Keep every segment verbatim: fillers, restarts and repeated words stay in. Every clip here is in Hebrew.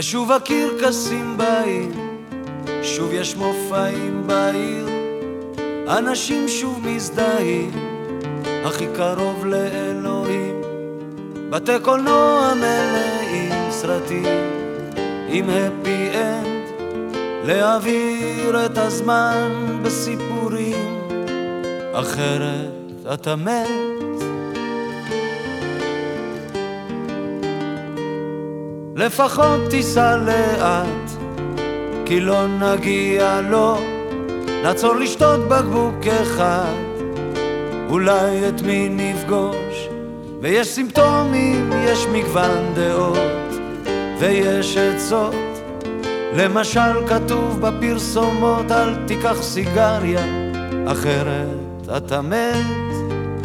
ושוב הקרקסים באים, שוב יש מופעים בעיר, אנשים שוב מזדהים, הכי קרוב לאלוהים. בתי קולנוע מלאים סרטים עם הפי אנד, להעביר את הזמן בסיפורים, אחרת אתה מת. לפחות תיסע לאט, כי לא נגיע לו, נעצור לשתות בקבוק אחד, אולי את מי נפגוש. ויש סימפטומים, יש מגוון דעות, ויש עצות. למשל כתוב בפרסומות, אל תיקח סיגריה, אחרת אתה מת.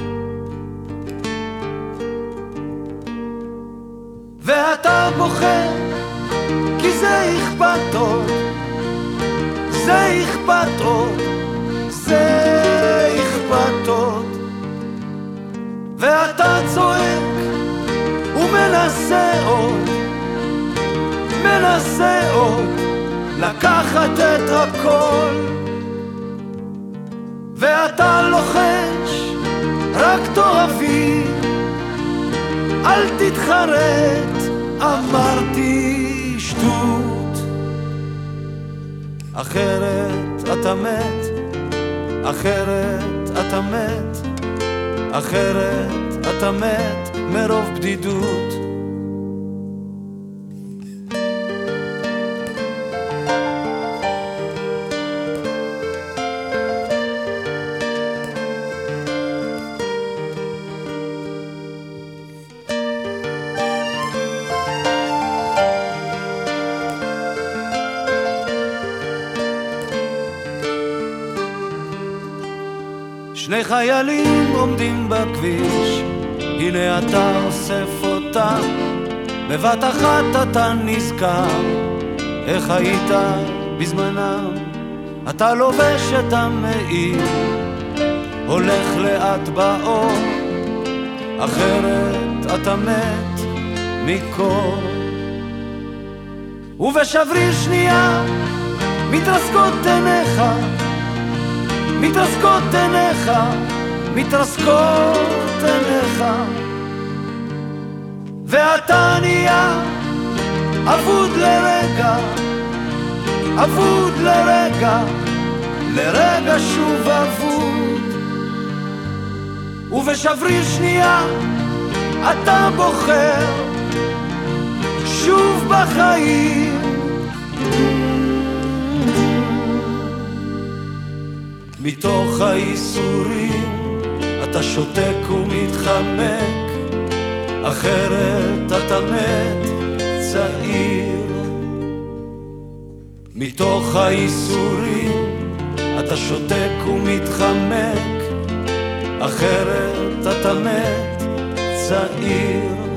ואתה בוחר, כי זה אכפת עוד, זה אכפת עוד, זה אכפת עוד. ואתה צועק ומנסה עוד, מנסה עוד, לקחת את הכל. ואתה לוחש, רק תאהבי, אל תתחרט, אמרתי שטות. אחרת אתה מת, אחרת אתה מת, אחרת אתה מת מרוב בדידות. שני חיילים עומדים בכביש, הנה אתה אוסף אותם, בבת אחת אתה נזכר איך היית בזמנם. אתה לובש את המעיל, הולך לאט באור, אחרת אתה מת מקור. ובשבריר שנייה מתרסקות עיניך, מתרסקות עיניך, מתרסקות עיניך. ואתה נהיה אבוד לרגע, אבוד לרגע, לרגע שוב אבוד. ובשבריר שנייה אתה בוחר שוב בחיים. מתוך האיסורים אתה שותק ומתחמק, אחרת אתה מת צעיר. מתוך האיסורים אתה שותק ומתחמק, אחרת אתה מת צעיר.